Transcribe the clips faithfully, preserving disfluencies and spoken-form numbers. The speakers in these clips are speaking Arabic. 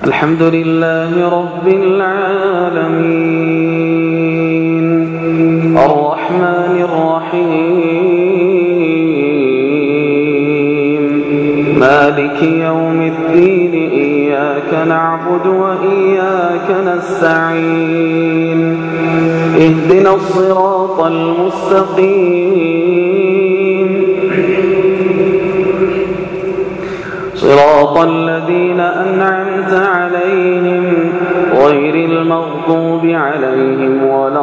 الحمد لله رب العالمين الرحمن الرحيم مالك يوم الدين إياك نعبد وإياك نستعين اهدنا الصراط المستقيم صراط الذين أنعمت عليهم غير المغضوب عليهم ولا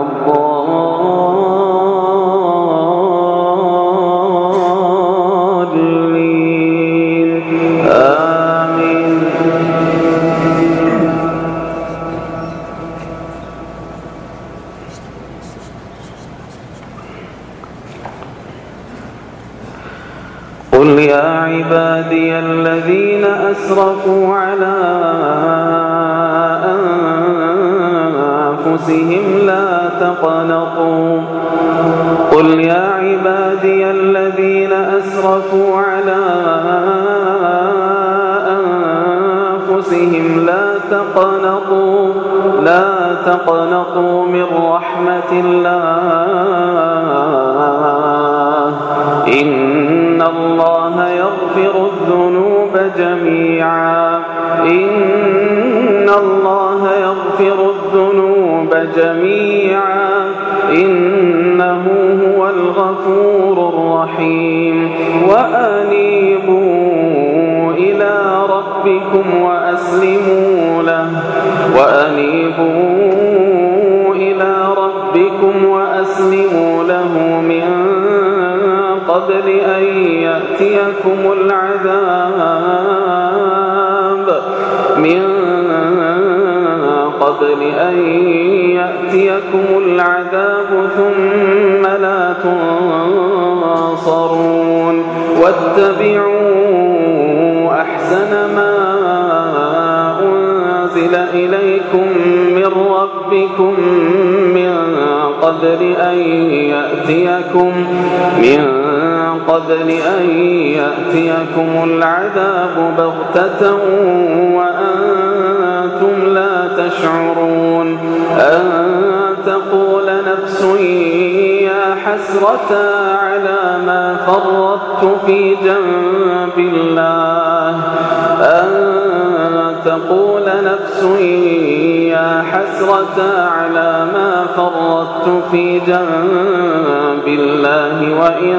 الضالين آمين. قل يا عبادي الذين أسرفوا على أنفسهم لا تقنطوا قل يا عبادي الذين أسرفوا على أنفسهم لا تقنطوا لا تقنطوا من رحمة الله إن الله يغفر الذنوب جميعا إن الله يغفر الذنوب جميعا إنه هو الغفور الرحيم وأنيبوا إلى ربكم وأسلموا له وأنيبوا إلى ربكم وأسلموا له من قبل أن يأتيكم العذاب من قبل أن يأتيكم العذاب ثم لا تنصرون واتبعوا أحسن ما أنزل إليكم من ربكم من قبل أن يأتيكم من قبل أن يأتيكم العذاب بغتة وأنتم لا تشعرون أن تقول نفس يا حسرة على ما فرطت في جنب الله أن تقول نفس يا حسرة على ما فرطت في جنب الله وإن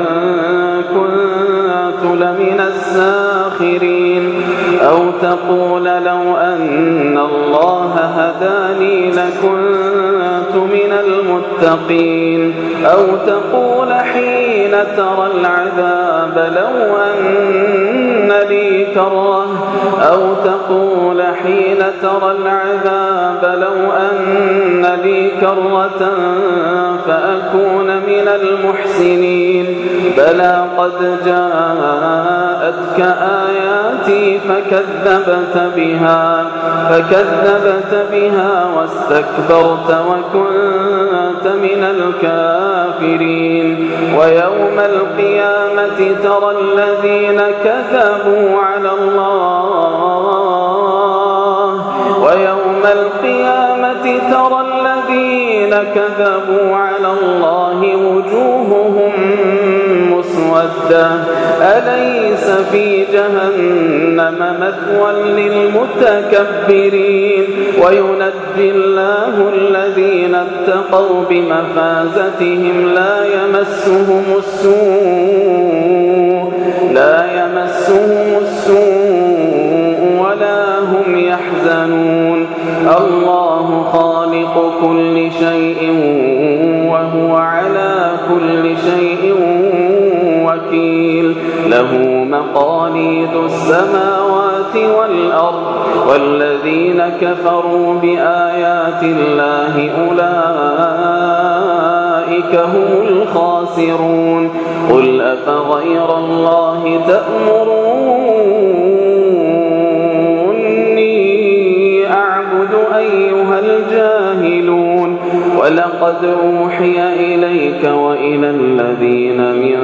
كنت لمن الساخرين أو تقول لو أن الله هداني لكنت من المتقين أو تقول حين ترى العذاب لو أن لي كرة أو تقول حين ترى العذاب لو أن لي كرة فأكون من المحسنين بلى قد جاءتك آياتي فكذبت بها فكذبت بها واستكبرت وكنت من الكافرين ويوم القيامة ترى الذين كذبوا على الله ويوم القيامة ترى الذين كذبوا على الله وجوههم مسودة أليس في جهنم مثوى للمتكبرين وينجي الله الذين اتقوا بمفازتهم لا يمسهم السوء لا يمسهم السوء ولا هم يحزنون الله خالق كل شيء وهو على كل شيء وكيل له مقاليد السماوات والأرض والذين كفروا بآيات الله أولئك هم الخاسرون قل أفغير الله تأمروني أعبد أيها الجاهلون ولقد أوحي إليك وإلى الذين من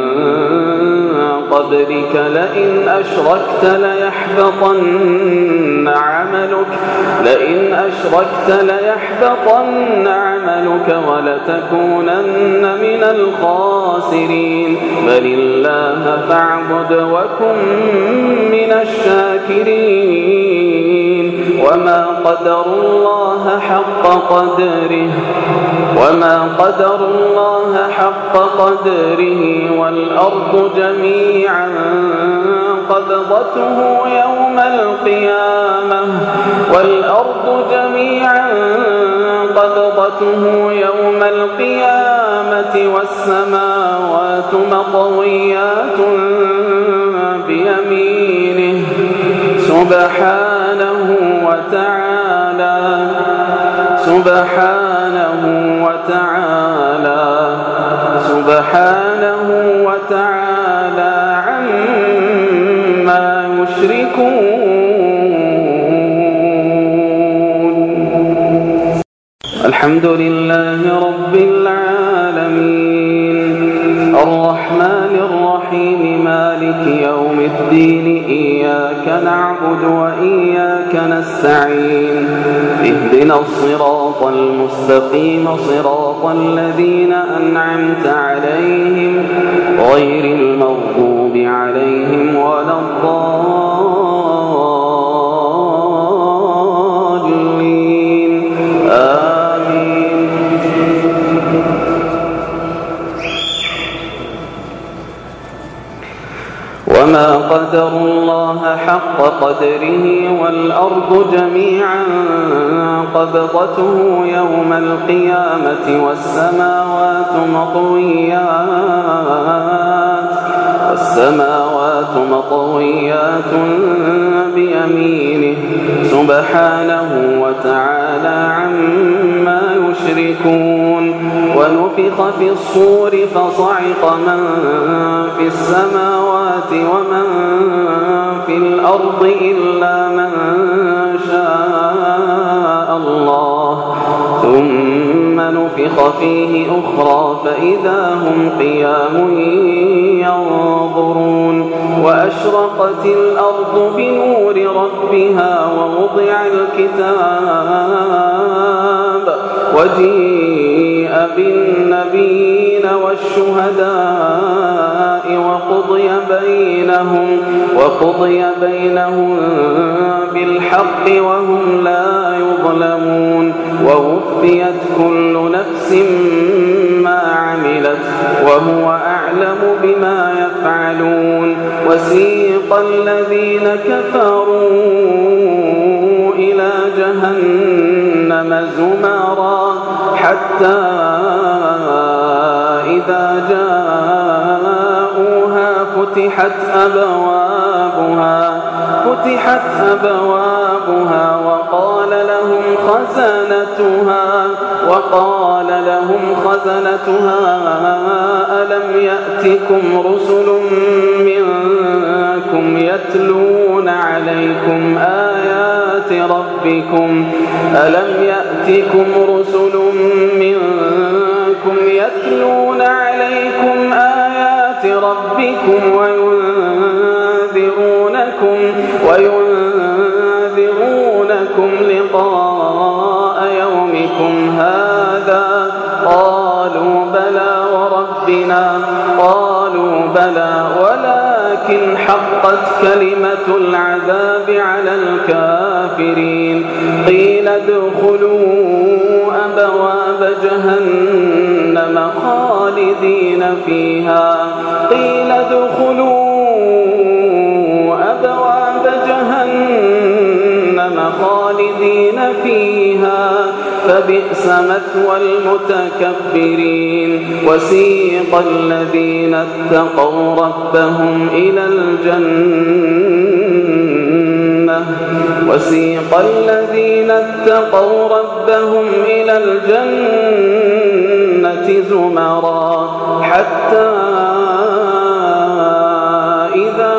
قبلك لئن أشركت ليحبطن عملك عملك لئن أشركت ليحبطن عملك ولتكونن من الخاسرين بل الله فاعبد وكن من الشاكرين وما قدروا الله حق قدره وما قدروا الله حق قدره والأرض جميعا قبضته يوم القيامة والأرض جميعا قبضته يوم القيامة والسماوات مطويات بيمينه سبحانه وتعالى سبحانه وتعالى سبحانه وتعالى عما يشركون. الحمد لله رب العالمين الرحمن الرحيم مالك يوم الدين إياك نعبد وإياك نستعين اهدنا الصراط المستقيم صراط الذين أنعمت عليهم غير المغضوب عليهم ولا الضالين آمين. وما قدروا الله حق قدره والأرض جميعا قبضته يوم القيامة والسماوات مطويات والسماوات مطويات بيمينه سبحانه وتعالى عما يشركون. ونفخ في الصور فصعق من في السماوات ومن في الأرض إلا من شاء الله ثم نفخ فيه أخرى فإذا هم قيام ينظرون. وأشرقت الأرض بنور ربها ووضع الكتاب وجيء بالنبيين والشهداء وقضي بينهم وقضي بينهم بالحق وهم لا يظلمون. ووفيت كل نفس ما عملت وهو أعلم بما يفعلون. وسيق الذين كفروا إلى جهنم زمرا حتى إذا جاءوها فتحت أبوابها فتحت أبوابها وقال لهم خزنتها وقال لهم خزنتها ألم يأتكم رسل منكم يتلون عليكم آيات ربكم ألم يأتكم رسل منكم يتلون عليكم آيات ربكم وينذرونكم وينذرونكم لقاء يومكم هذا قالوا بلى وربنا قالوا بلى ولكن حقت كلمة العذاب على الكافرين. قيل ادخلوا أبواب جهنم خالدين فيها قيل ادخلوا أبواب جهنم خالدين فيها فبئس مثوى المتكبرين. وسيق الذين اتقوا ربهم إلى الجنة وسيق الذين اتقوا ربهم إلى الجنة زمرا حتى إذا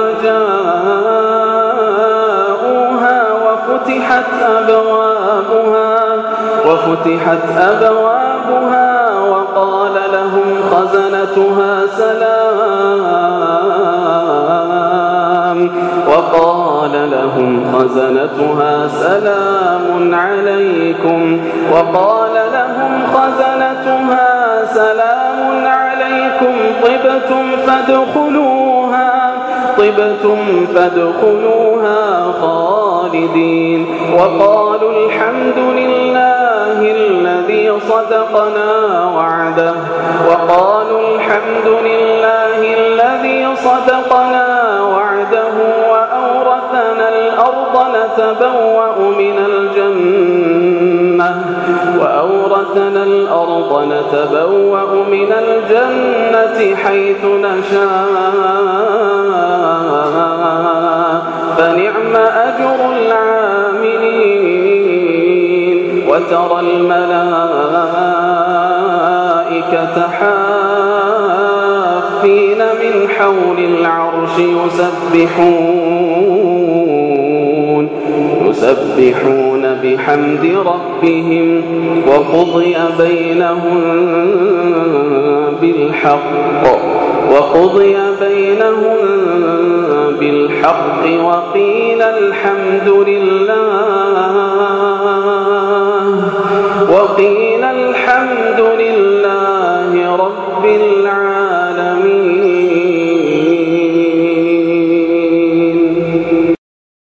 جاءوها وفتحت أبوابها وفتحت أبوابها وقال لهم خزنتها سلام وقال لهم خزنتها سلام عليكم وقال لهم خزنتها سلام عليكم طبتم فادخلوها طبتم فادخلوها خالدين وقالوا الحمد لله الذي صدقنا وعده وقالوا الحمد لله الذي صدقنا وعده وأورثنا الأرض نتبوأ من الجنة وأورثنا الأرض نتبوأ من الجنة حيث نشاء فنعم أجر العاملين وترى الملائكة حافين من حول العرش يسبحون يسبحون بحمد ربهم وقضي بينهم بالحق وقضي بينهم بالحق وقيل الحمد لله وقيل الحمد لله رب العالمين.